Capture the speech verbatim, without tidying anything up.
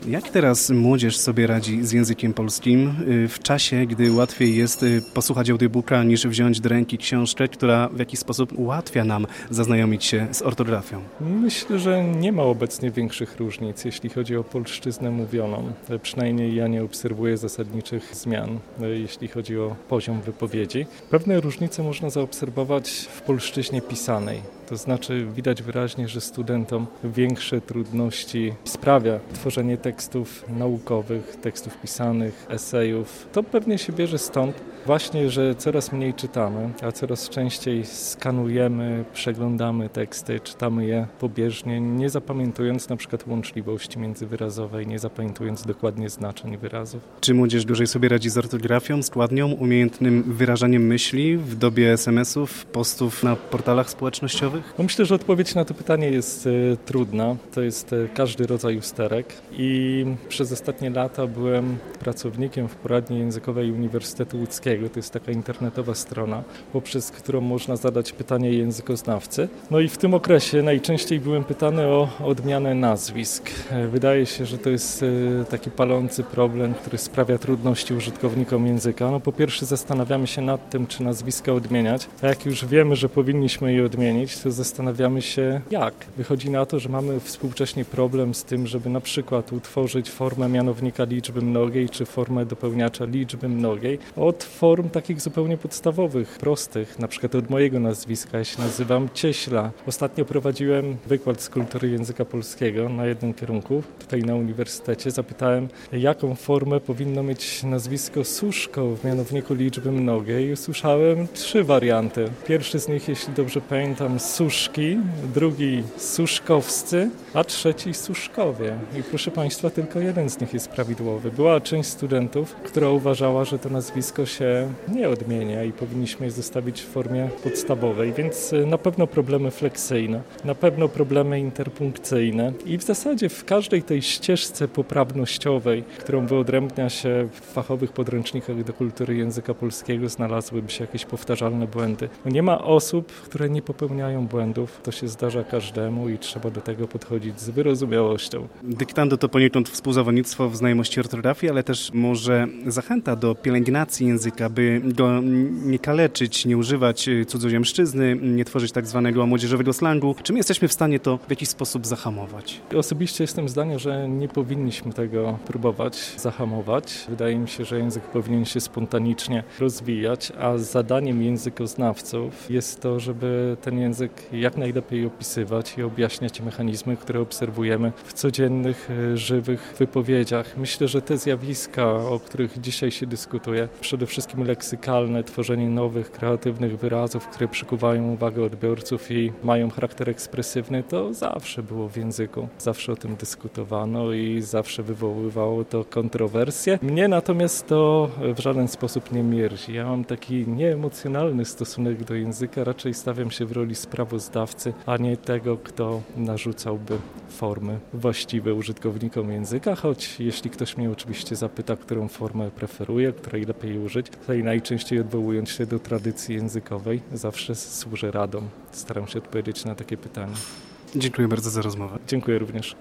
Jak teraz młodzież sobie radzi z językiem polskim w czasie, gdy łatwiej jest posłuchać audiobooka niż wziąć do ręki książkę, która w jakiś sposób ułatwia nam zaznajomić się z ortografią? Myślę, że nie ma obecnie większych różnic, jeśli chodzi o polszczyznę mówioną. Przynajmniej ja nie obserwuję zasadniczych zmian, jeśli chodzi o poziom wypowiedzi. Pewne różnice można zaobserwować w polszczyźnie pisanej. To znaczy widać wyraźnie, że studentom większe trudności sprawia tworzenie tekstów naukowych, tekstów pisanych, esejów. To pewnie się bierze stąd właśnie, że coraz mniej czytamy, a coraz częściej skanujemy, przeglądamy teksty, czytamy je pobieżnie, nie zapamiętując na przykład łączliwości międzywyrazowej, nie zapamiętując dokładnie znaczeń wyrazów. Czy młodzież dłużej sobie radzi z ortografią, składnią, umiejętnym wyrażaniem myśli w dobie es em esów, postów na portalach społecznościowych? No myślę, że odpowiedź na to pytanie jest y, trudna. To jest y, każdy rodzaj usterek i przez ostatnie lata byłem pracownikiem w poradni językowej Uniwersytetu Łódzkiego. To jest taka internetowa strona, poprzez którą można zadać pytanie językoznawcy. No i w tym okresie najczęściej byłem pytany o odmianę nazwisk. Wydaje się, że to jest y, taki palący problem, który sprawia trudności użytkownikom języka. No po pierwsze zastanawiamy się nad tym, czy nazwiska odmieniać, a jak już wiemy, że powinniśmy je odmienić, to zastanawiamy się jak. Wychodzi na to, że mamy współcześnie problem z tym, żeby na przykład utworzyć formę mianownika liczby mnogiej czy formę dopełniacza liczby mnogiej od form takich zupełnie podstawowych, prostych, na przykład od mojego nazwiska. Ja się nazywam Cieśla. Ostatnio prowadziłem wykład z kultury języka polskiego na jednym kierunku, tutaj na uniwersytecie. Zapytałem, jaką formę powinno mieć nazwisko Suszko w mianowniku liczby mnogiej i usłyszałem trzy warianty. Pierwszy z nich, jeśli dobrze pamiętam, Suszki, drugi Suszkowscy, a trzeci Suszkowie. I proszę Państwa, tylko jeden z nich jest prawidłowy. Była część studentów, która uważała, że to nazwisko się nie odmienia i powinniśmy je zostawić w formie podstawowej, więc na pewno problemy fleksyjne, na pewno problemy interpunkcyjne i w zasadzie w każdej tej ścieżce poprawnościowej, którą wyodrębnia się w fachowych podręcznikach do kultury języka polskiego, znalazłyby się jakieś powtarzalne błędy. No nie ma osób, które nie popełniają błędów, to się zdarza każdemu i trzeba do tego podchodzić z wyrozumiałością. Dyktando to poniekąd współzawodnictwo w znajomości ortografii, ale też może zachęta do pielęgnacji języka, by go nie kaleczyć, nie używać cudzoziemszczyzny, nie tworzyć tak zwanego młodzieżowego slangu. Czy my jesteśmy w stanie to w jakiś sposób zahamować? Osobiście jestem zdania, że nie powinniśmy tego próbować zahamować. Wydaje mi się, że język powinien się spontanicznie rozwijać, a zadaniem językoznawców jest to, żeby ten język jak najlepiej opisywać i objaśniać mechanizmy, które obserwujemy w codziennych, żywych wypowiedziach. Myślę, że te zjawiska, o których dzisiaj się dyskutuje, przede wszystkim leksykalne, tworzenie nowych, kreatywnych wyrazów, które przykuwają uwagę odbiorców i mają charakter ekspresywny, to zawsze było w języku. Zawsze o tym dyskutowano i zawsze wywoływało to kontrowersje. Mnie natomiast to w żaden sposób nie mierzi. Ja mam taki nieemocjonalny stosunek do języka, raczej stawiam się w roli sprawozdawcy, a nie tego, kto narzucałby formy właściwe użytkownikom języka, choć jeśli ktoś mnie oczywiście zapyta, którą formę preferuję, której lepiej użyć, to i najczęściej odwołując się do tradycji językowej, zawsze służę radą. Staram się odpowiedzieć na takie pytania. Dziękuję bardzo za rozmowę. Dziękuję również.